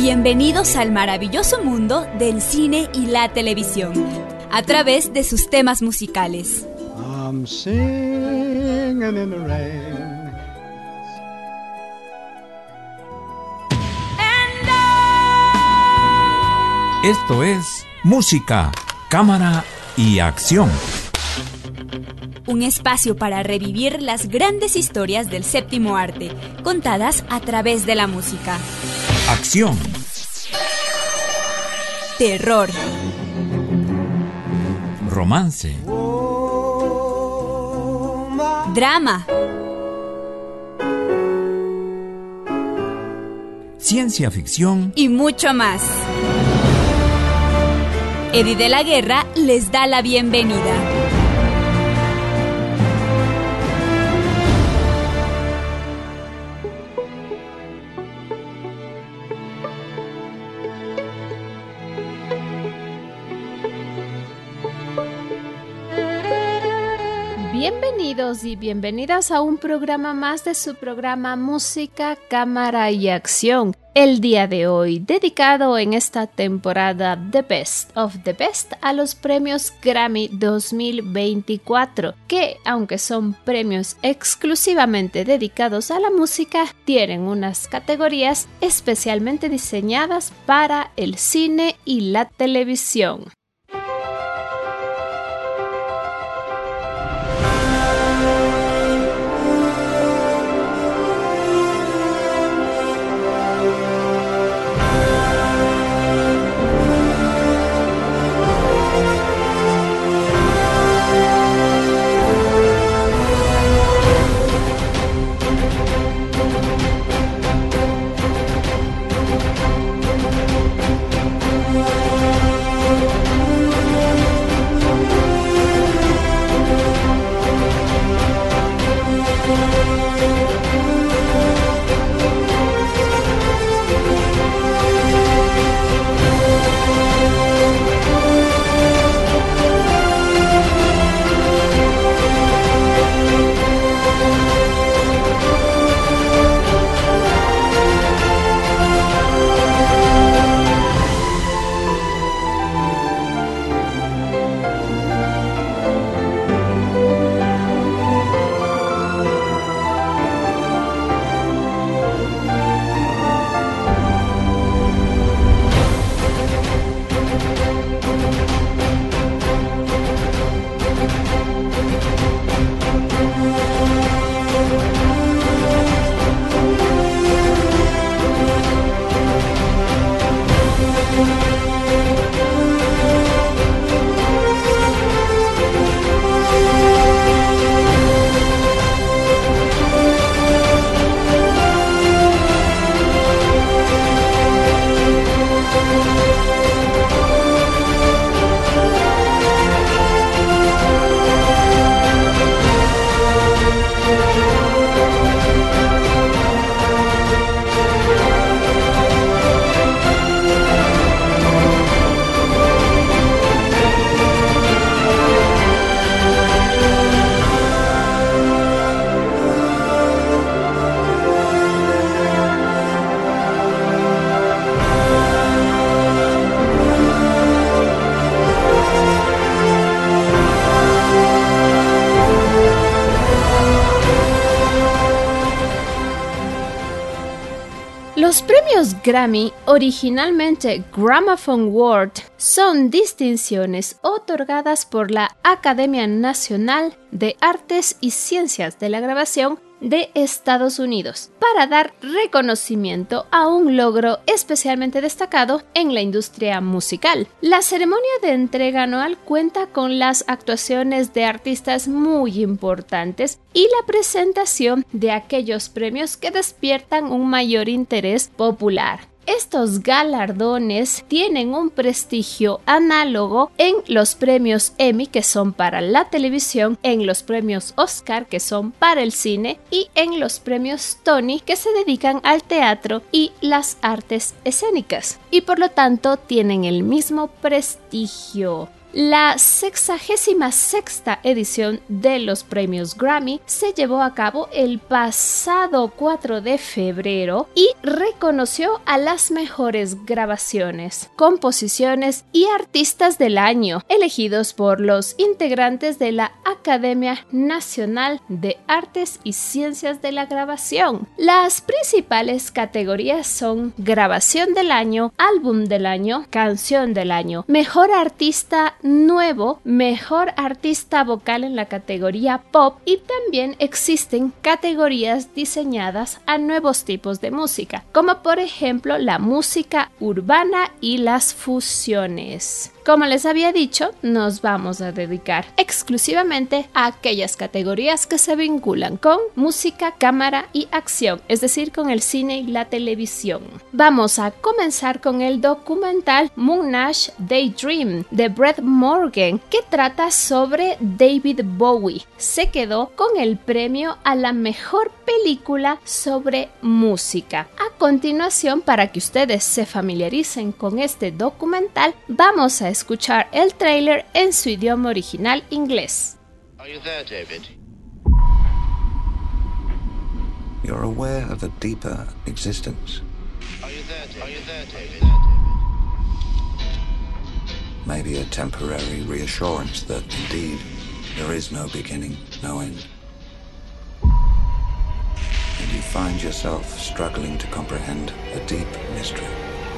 Bienvenidos al maravilloso mundo del cine y la televisión, a través de sus temas musicales. I'm singing in the rain. Esto es Música, Cámara y Acción. Un espacio para revivir las grandes historias del séptimo arte, contadas a través de la música. Acción. Terror. Romance. Drama. Ciencia ficción. Y mucho más. Eddie de la Guerra les da la bienvenida. Bienvenidos y bienvenidas a un programa más de su programa Música, Cámara y Acción. El día de hoy, dedicado en esta temporada The Best of the Best a los premios Grammy 2024, que, aunque son premios exclusivamente dedicados a la música, tienen unas categorías especialmente diseñadas para el cine y la televisión. Los premios Grammy, originalmente Gramophone Award, son distinciones otorgadas por la Academia Nacional de Artes y Ciencias de la Grabación de Estados Unidos para dar reconocimiento a un logro especialmente destacado en la industria musical. La ceremonia de entrega anual cuenta con las actuaciones de artistas muy importantes y la presentación de aquellos premios que despiertan un mayor interés popular. Estos galardones tienen un prestigio análogo en los premios Emmy, que son para la televisión, en los premios Oscar, que son para el cine, y en los premios Tony, que se dedican al teatro y las artes escénicas, y por lo tanto tienen el mismo prestigio. La 66ª edición de los premios Grammy se llevó a cabo el pasado 4 de febrero y reconoció a las mejores grabaciones, composiciones y artistas del año, elegidos por los integrantes de la Academia Nacional de Artes y Ciencias de la Grabación. Las principales categorías son Grabación del Año, Álbum del Año, Canción del Año, Mejor Artista Nuevo, Mejor Artista Vocal en la categoría Pop, y también existen categorías diseñadas a nuevos tipos de música, como por ejemplo la música urbana y las fusiones. Como les había dicho, nos vamos a dedicar exclusivamente a aquellas categorías que se vinculan con música, cámara y acción, es decir, con el cine y la televisión. Vamos a comenzar con el documental Moonage Daydream de Brett Morgen, que trata sobre David Bowie. Se quedó con el premio a la mejor película sobre música. A continuación, para que ustedes se familiaricen con este documental, vamos a escuchar el tráiler en su idioma original inglés. Are you there, David? You're aware of a deeper existence. Are you there, David? Are you there, David? Maybe a temporary reassurance that indeed there is no beginning, no end. And you find yourself struggling to comprehend a deep mystery.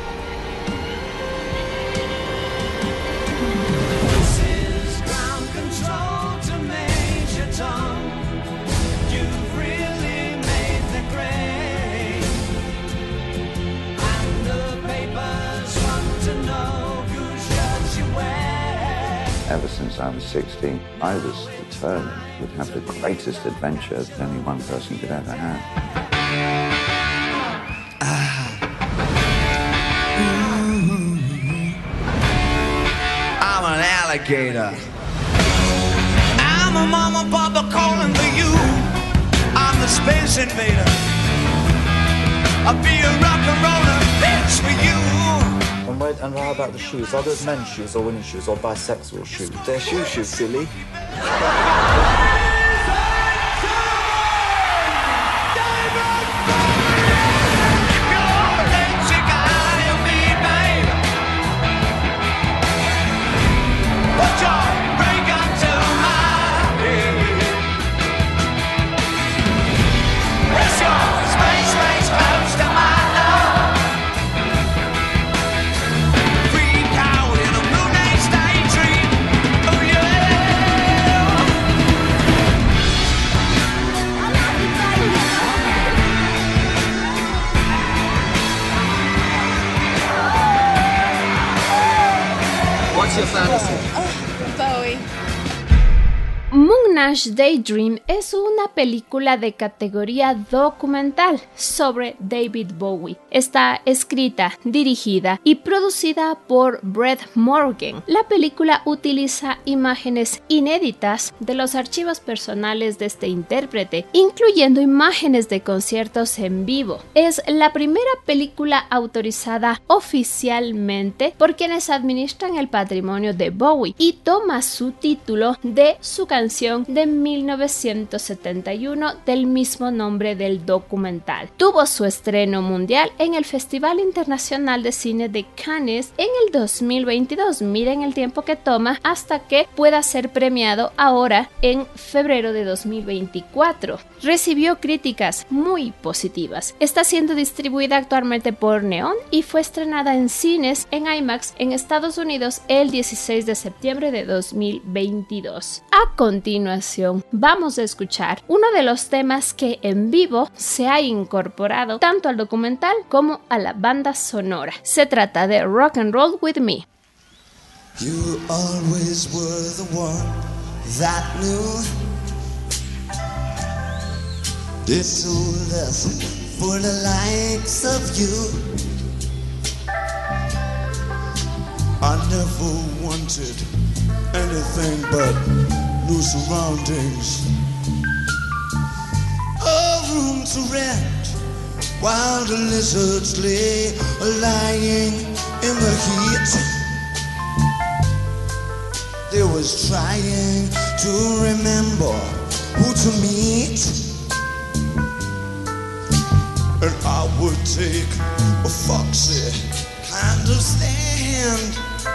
Ever since I was 16, I was determined we'd have the greatest adventure that only one person could ever have. I'm an alligator. I'm a mama papa calling for you. I'm the space invader. I'll be a rock and roller bitch for you. And how about the shoes? Are those men's shoes or women's shoes or bisexual shoes? They're shoes, silly. Bowie. Moonage Daydream es una película de categoría documental sobre David Bowie. Está escrita, dirigida y producida por Brett Morgen. La película utiliza imágenes inéditas de los archivos personales de este intérprete, incluyendo imágenes de conciertos en vivo. Es la primera película autorizada oficialmente por quienes administran el patrimonio de Bowie y toma su título de su canción de 1971 del mismo nombre del documental. Tuvo su estreno mundial en el Festival Internacional de Cine de Cannes en el 2022. Miren el tiempo que toma hasta que pueda ser premiado ahora en febrero de 2024. Recibió críticas muy positivas. Está siendo distribuida actualmente por Neon y fue estrenada en cines en IMAX en Estados Unidos el 16 de septiembre de 2022. A continuación, vamos a escuchar uno de los temas que en vivo se ha incorporado tanto al documental como a la banda sonora. Se trata de Rock and Roll With Me. You always were the one that knew this old left for the likes of you. I never wanted anything but new surroundings, a room to rent, while the lizards lay lying in the heat. was trying to remember who to meet. And I would take a foxy kind of stand.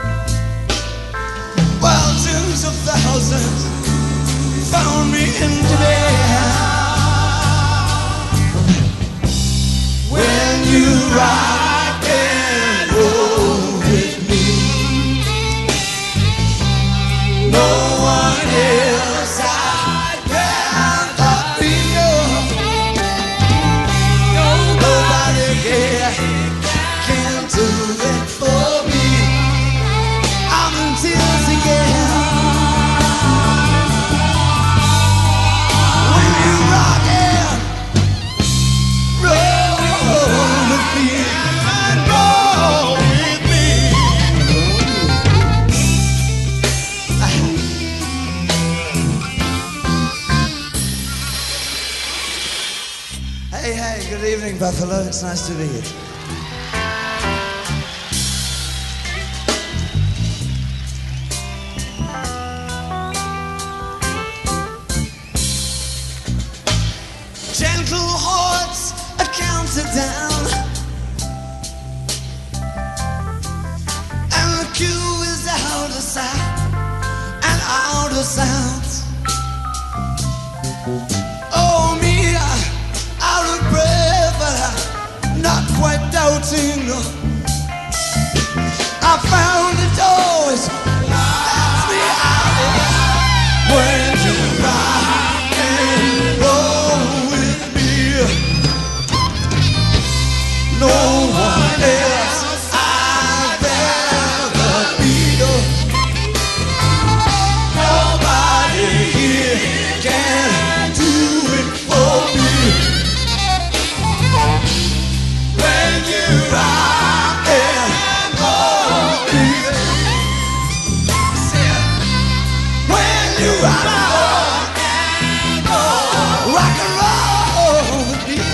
Well, tens of thousands found me in demand. When you rock and roll with me, no one else I'd rather be. Nobody can do it for me. I'm in tears again. When you rock and roll with me, roll with me. Hey, good evening, Buffalo. It's nice to be here. Gentle hearts are counted down, and the cue is out of sight and out of sound. Oh, me, out of breath, but I'm not quite doubting. I found the doors, that's me out when you rock and roll with me. No one else I'd ever be. Nobody here can do it for me. When you rock and roll with me. When you rock and roll with me.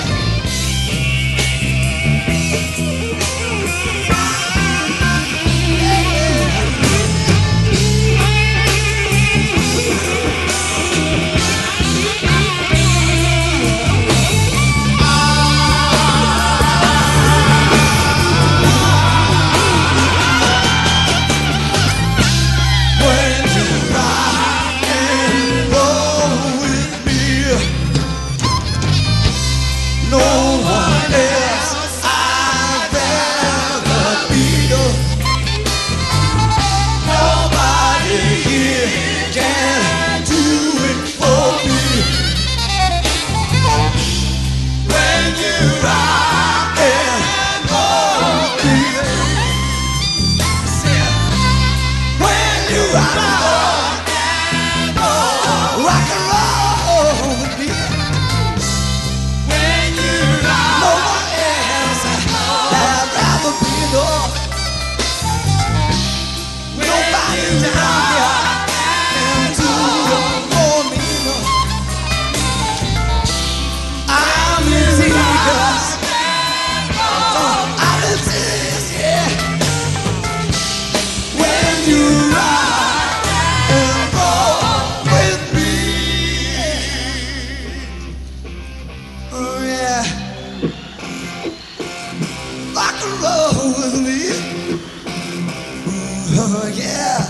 When you rock and roll with me, no one else I'd ever be. Nobody here can do it for me. When you rock and roll with me. When you rock and roll with me. When you rock, no one else I'd rather be. Nobody down here can do it for me. I'm in tears. I'm in tears, yeah. When you rock and roll with me. Oh yeah. Rock and roll with me. Oh yeah.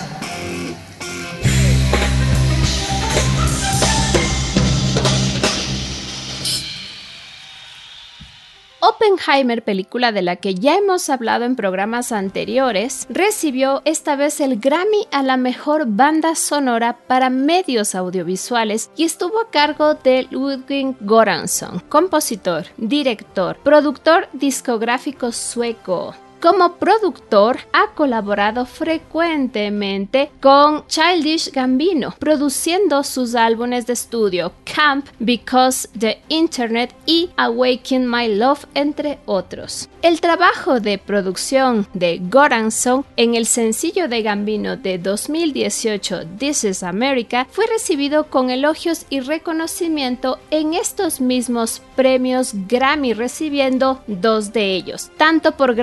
Oppenheimer, película de la que ya hemos hablado en programas anteriores, recibió esta vez el Grammy a la mejor banda sonora para medios audiovisuales y estuvo a cargo de Ludwig Göransson, compositor, director, productor discográfico sueco. Como productor, ha colaborado frecuentemente con Childish Gambino, produciendo sus álbumes de estudio Camp, Because the Internet y Awaken My Love, entre otros. El trabajo de producción de Göransson en el sencillo de Gambino de 2018, This is America, fue recibido con elogios y reconocimiento en estos mismos premios Grammy, recibiendo 2 de ellos, tanto por grabación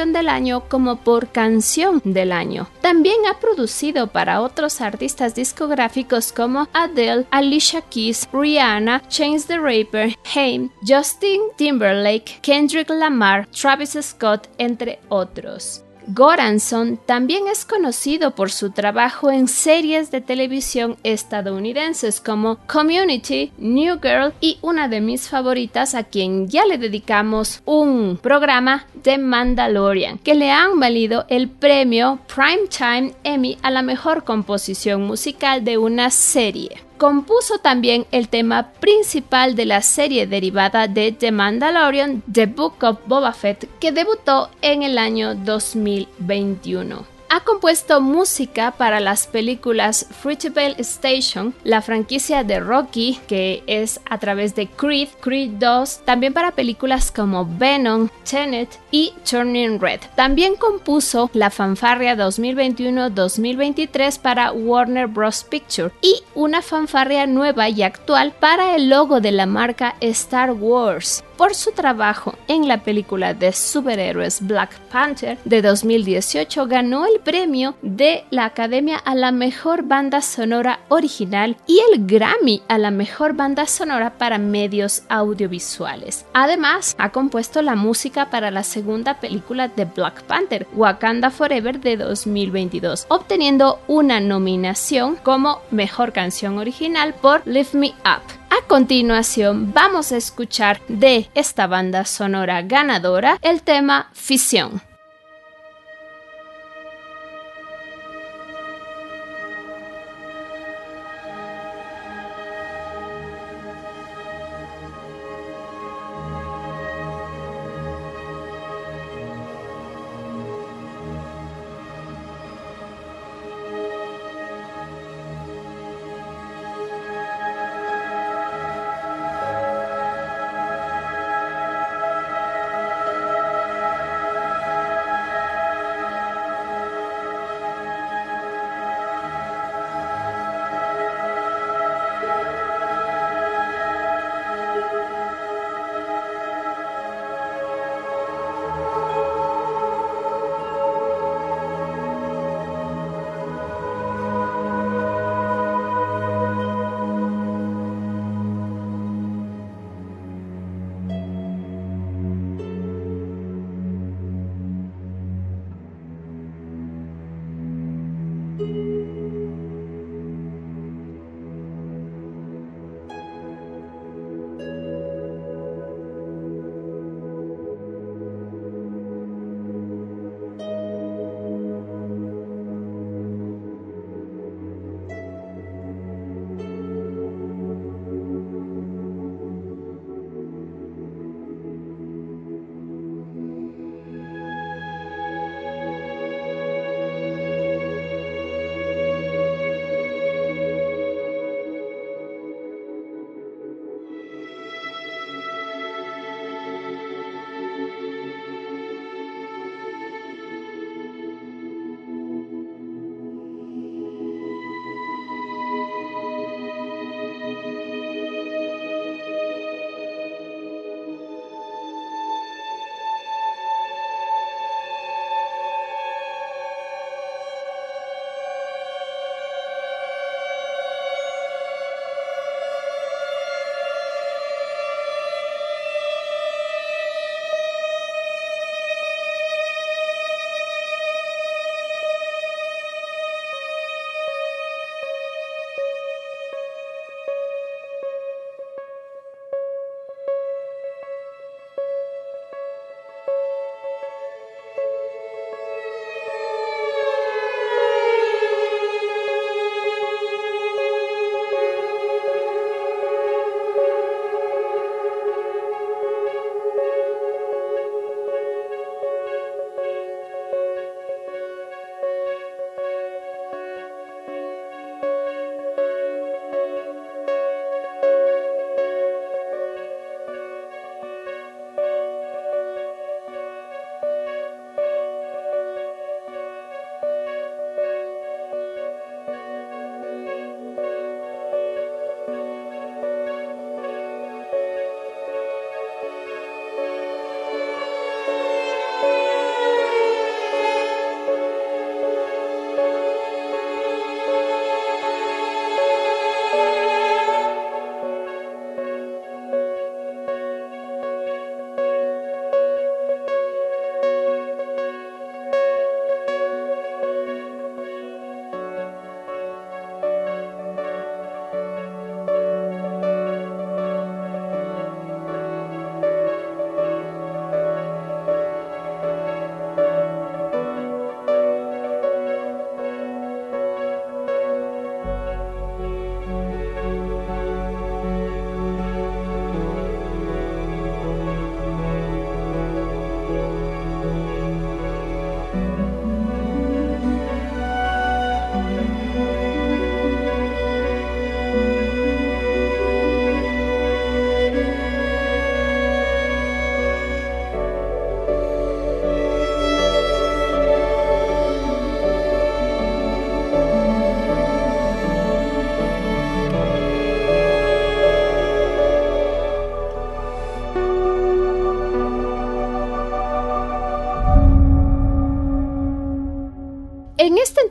Actuación del Año como por Canción del Año. También ha producido para otros artistas discográficos como Adele, Alicia Keys, Rihanna, Chance the Rapper, Haim, Justin Timberlake, Kendrick Lamar, Travis Scott, entre otros. Goranson también es conocido por su trabajo en series de televisión estadounidenses como Community, New Girl y una de mis favoritas a quien ya le dedicamos un programa, The Mandalorian, que le han valido el premio Primetime Emmy a la mejor composición musical de una serie. Compuso también el tema principal de la serie derivada de The Mandalorian, The Book of Boba Fett, que debutó en el año 2021. Ha compuesto música para las películas Fruitvale Station, la franquicia de Rocky, que es a través de Creed, Creed 2, también para películas como Venom, Tenet y Turning Red. También compuso la fanfarria 2021-2023 para Warner Bros. Pictures y una fanfarria nueva y actual para el logo de la marca Star Wars. Por su trabajo en la película de superhéroes Black Panther de 2018, ganó el premio de la Academia a la Mejor Banda Sonora Original y el Grammy a la Mejor Banda Sonora para Medios Audiovisuales. Además, ha compuesto la música para la segunda película de Black Panther, Wakanda Forever de 2022, obteniendo una nominación como Mejor Canción Original por Lift Me Up. A continuación, vamos a escuchar de esta banda sonora ganadora el tema Fisión.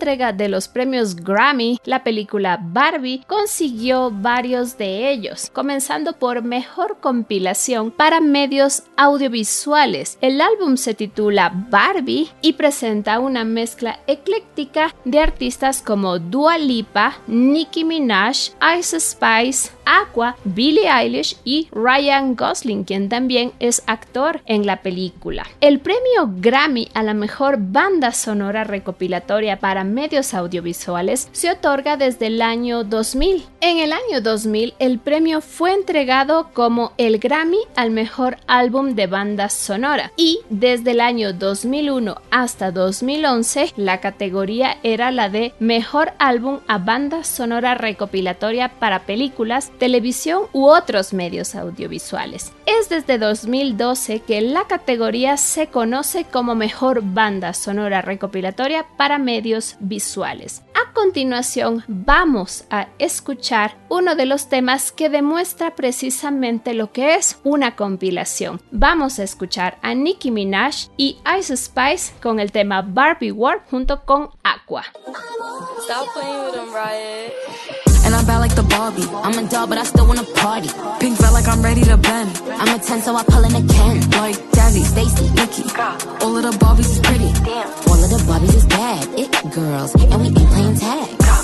entrega de los premios Grammy, la película Barbie consiguió varios de ellos, comenzando por Mejor Compilación para Medios Audiovisuales. El álbum se titula Barbie y presenta una mezcla ecléctica de artistas como Dua Lipa, Nicki Minaj, Ice Spice, Aqua, Billie Eilish y Ryan Gosling, quien también es actor en la película. El premio Grammy a la mejor banda sonora recopilatoria para medios audiovisuales se otorga desde el año 2000. En el año 2000, el premio fue entregado como el Grammy al mejor álbum de banda sonora y desde el año 2001 hasta 2011 la categoría era la de mejor álbum a banda sonora recopilatoria para películas, televisión u otros medios audiovisuales. Es desde 2012 que la categoría se conoce como mejor banda sonora recopilatoria para medios visuales. A continuación vamos a escuchar uno de los temas que demuestra precisamente lo que es una compilación. Vamos a escuchar a Nicki Minaj y Ice Spice con el tema Barbie World junto con Aqua. Stop playing with them, Riot. And I'm bad like the Barbie. I'm a doll, but I still wanna party. Pink felt like I'm ready to bend. I'm a 10, so I pull in a Ken. Like Jazzy, Stacy, Nikki. All of the Barbies is pretty. Damn. All of the Barbies is bad. It girls, and we ain't playing tag.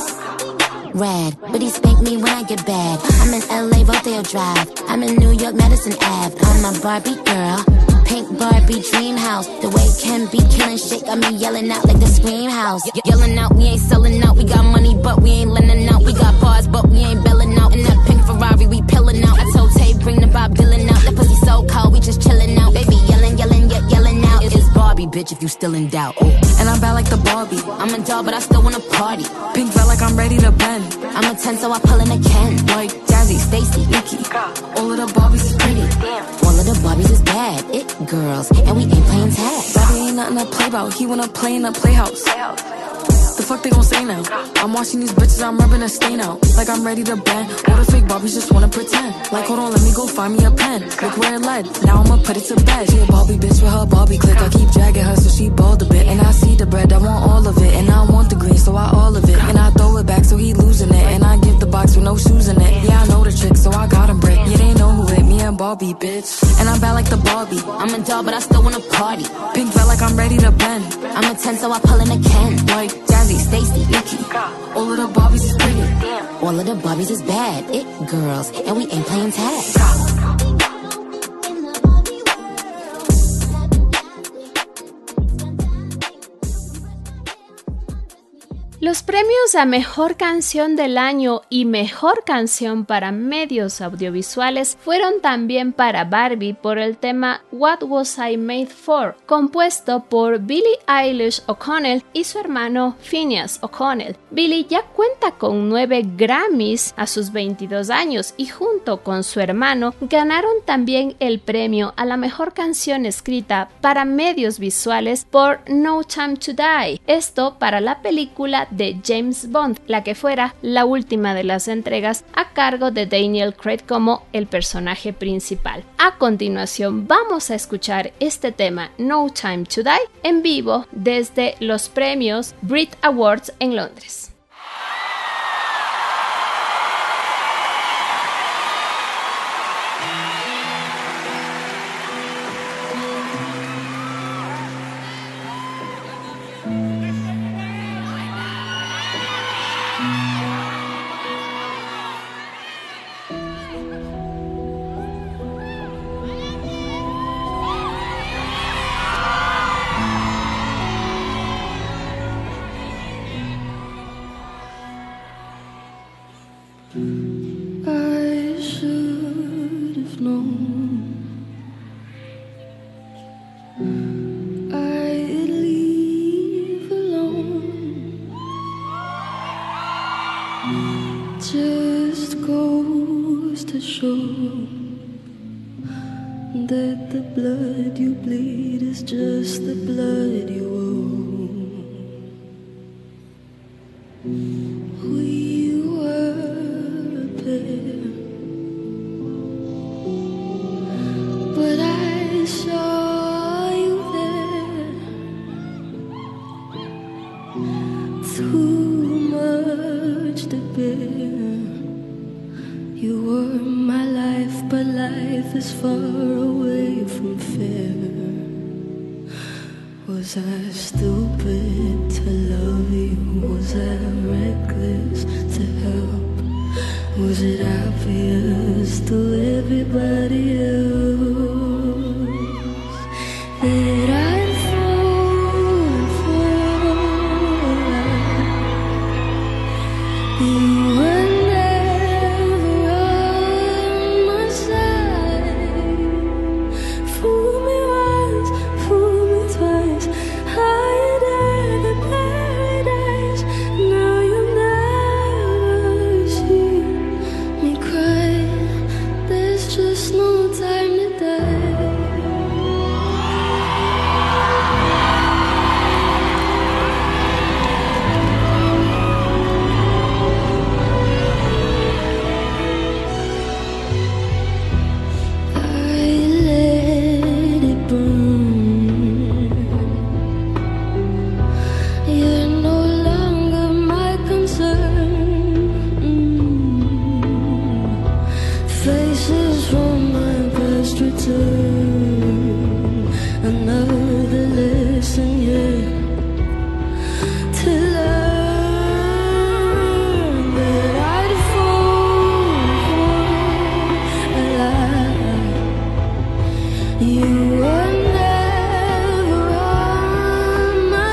Rad, but he spank me when I get bad. I'm in LA, Rodeo Drive. I'm in New York, Madison Ave. I'm a Barbie girl. Pink Barbie dream house. The way Ken be killing shit got me yelling out like the Scream House. Yelling out, we ain't selling out. We got money, but we ain't lending out. We got bars, but we ain't belling out. In that pink Ferrari, we pillin' out. I told Tay, bring the Bob Dylan out. That pussy so cold, we just chillin' out. Baby, yelling, yelling, yelling out. It's Barbie, bitch, if you still in doubt. And I'm bad like the Barbie. I'm a doll, but I still wanna party. Pink felt like I'm ready to bend. I'm a 10, so I pull in a Ken. Like Jazzy, Stacy, Nikki. All of the Barbies is pretty. All of the Barbies is bad. It girls, and we ain't playing tag. Barbie ain't nothing to play about. He wanna play in the playhouse. The fuck they gon' say now? I'm watching these bitches, I'm rubbing a stain out. Like I'm ready to bend. All the fake Barbies just wanna pretend. Like hold on, let me go find me a pen. Look where it led. Now I'ma put it to bed. She a Barbie bitch with her Barbie click. I keep dragging her so she bald a bit. And I see the bread, I want all of it. And I want the green, so I all of it. And I throw it back so he losing it. And I give the box with no shoes in it. Yeah, I know the trick, so I got him brick. Yeah, they know who hit me and Barbie, bitch. And I'm bad like the Barbie. I'm a doll, but I still wanna party. Pink felt like I'm ready to bend. I'm a 10, so I pull in a Ken. Like Jazzy, Stacy, Nikki. All of the Barbies is pretty. All of the Barbies is bad. It girls, and we ain't playing tag. Los premios a Mejor Canción del Año y Mejor Canción para Medios Audiovisuales fueron también para Barbie por el tema What Was I Made For, compuesto por Billie Eilish O'Connell y su hermano Phineas O'Connell. Billie ya cuenta con 9 Grammys a sus 22 años y junto con su hermano ganaron también el premio a la Mejor Canción Escrita para Medios Visuales por No Time to Die, esto para la película de James Bond, la que fuera la última de las entregas a cargo de Daniel Craig como el personaje principal. A continuación vamos a escuchar este tema No Time to Die en vivo desde los premios Brit Awards en Londres. I should have known I'd leave alone. Just goes to show that the blood you bleed is just the blood you owe. We were a pair, but I saw you there. Through You were my life, but life is far away from fair. Was I stupid to love you? Was I reckless to help? Was it obvious to everybody else that I'd fallen for love? You were never on my side. Fool me once, fool me twice. Higher than paradise. Now you'll never see me cry. There's just no time to die. Another lesson, yeah, to learn that I'd fall alive. You were never on my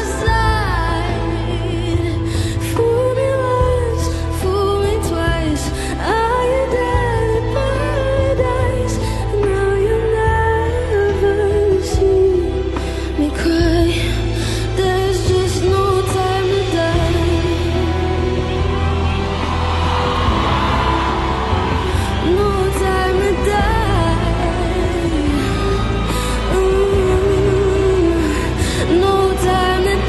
side. Fool me once, fool me twice. Are you dead in paradise? Now you'll never see me cry. There's just no time to die. No time to die. No time to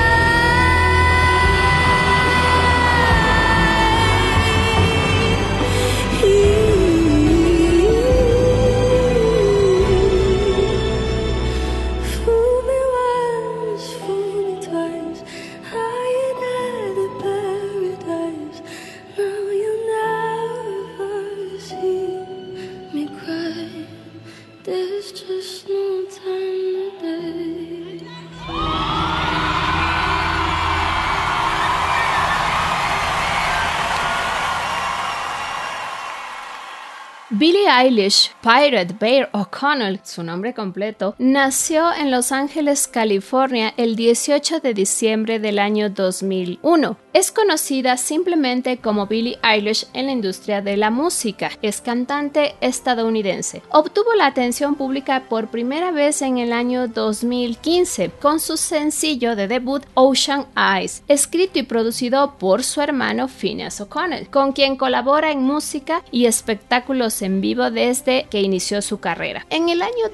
Fool me once, fool me twice. Higher than the paradise. Now you'll never see me cry. There's just no time to die. Billie Eilish, Pirate Bear O'Connell, su nombre completo, nació en Los Ángeles, California, el 18 de diciembre del año 2001. Es conocida simplemente como Billie Eilish en la industria de la música. Es cantante estadounidense. Obtuvo la atención pública por primera vez en el año 2015 con su sencillo de debut Ocean Eyes, escrito y producido por su hermano Phineas O'Connell, con quien colabora en música y espectáculos en vivo desde que inició su carrera. En el año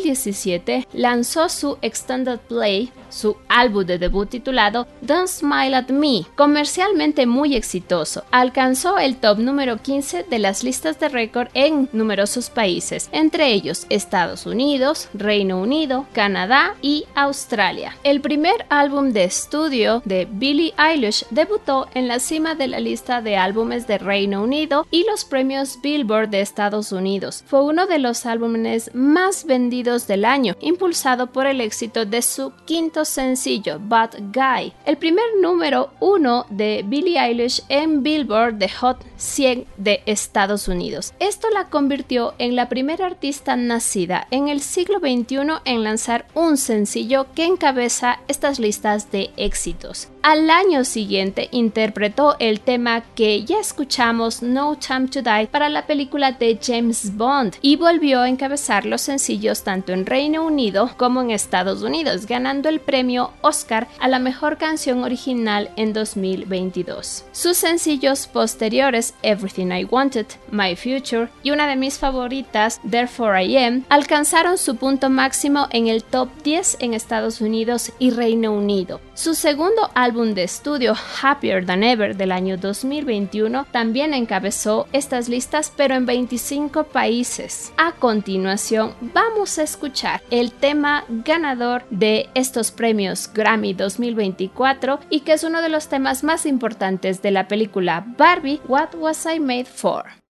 2017 lanzó su Extended Play, su álbum de debut titulado Don't Smile at Me, comercialmente muy exitoso. Alcanzó el top número 15 de las listas de récord en numerosos países, entre ellos Estados Unidos, Reino Unido, Canadá y Australia. El primer álbum de estudio de Billie Eilish debutó en la cima de la lista de álbumes de Reino Unido y los premios Billboard de Estados Unidos. Fue uno de los álbumes más vendidos del año, impulsado por el éxito de su quinto sencillo, Bad Guy, el primer número 1 de Billie Eilish en Billboard de Hot 100 de Estados Unidos. Esto la convirtió en la primera artista nacida en el siglo XXI en lanzar un sencillo que encabeza estas listas de éxitos. Al año siguiente interpretó el tema que ya escuchamos, No Time to Die, para la película de James Bond y volvió a encabezar los sencillos tanto en Reino Unido como en Estados Unidos, ganando el premio Oscar a la mejor canción original en 2022. Sus sencillos posteriores, Everything I Wanted, My Future y una de mis favoritas, Therefore I Am, alcanzaron su punto máximo en el top 10 en Estados Unidos y Reino Unido. Su segundo álbum de estudio, Happier Than Ever, del año 2021, también encabezó estas listas, pero en 25 países. A continuación, vamos a escuchar el tema ganador de estos premios Grammy 2024 y que es uno de los temas más importantes de la película Barbie, What Was I Made For?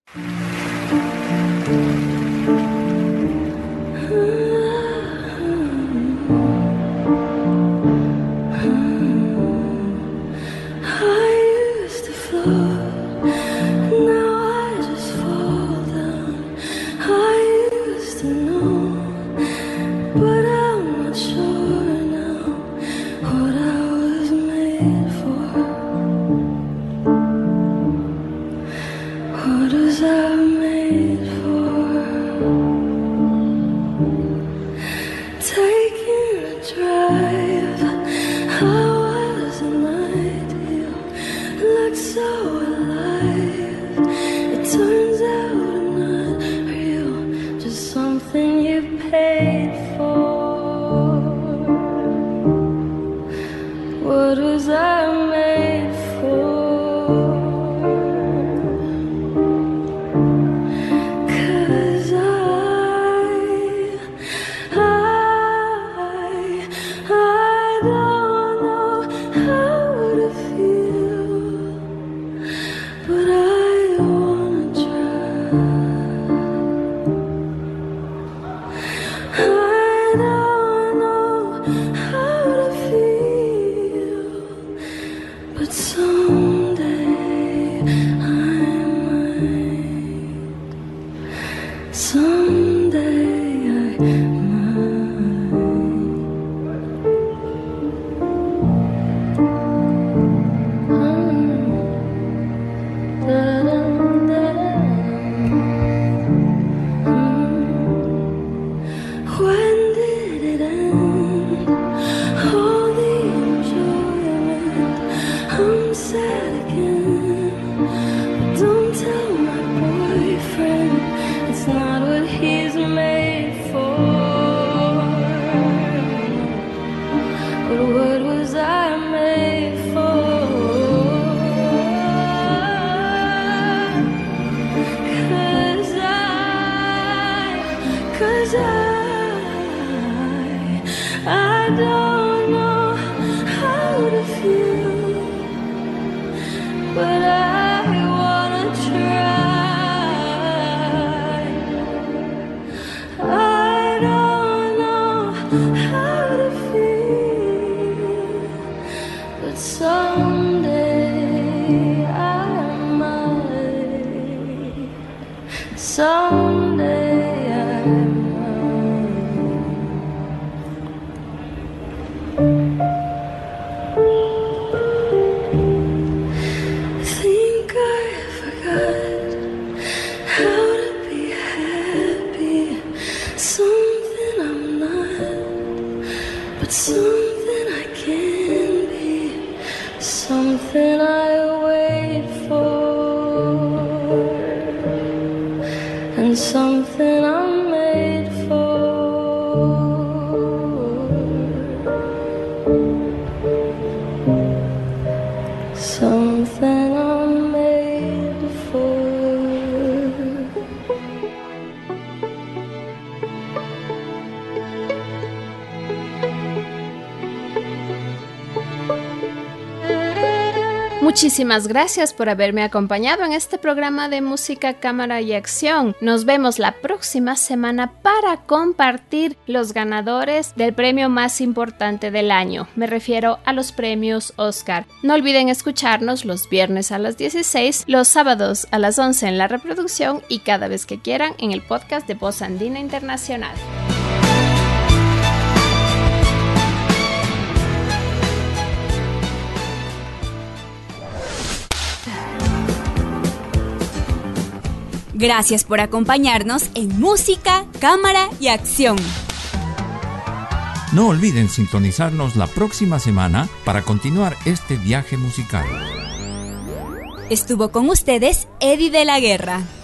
Muchísimas gracias por haberme acompañado en este programa de Música, Cámara y Acción. Nos vemos la próxima semana para compartir los ganadores del premio más importante del año. Me refiero a los premios Oscar. No olviden escucharnos los viernes a las 16, los sábados a las 11 en la reproducción y cada vez que quieran en el podcast de Voz Andina Internacional. Gracias por acompañarnos en Música, Cámara y Acción. No olviden sintonizarnos la próxima semana para continuar este viaje musical. Estuvo con ustedes Eddie de la Guerra.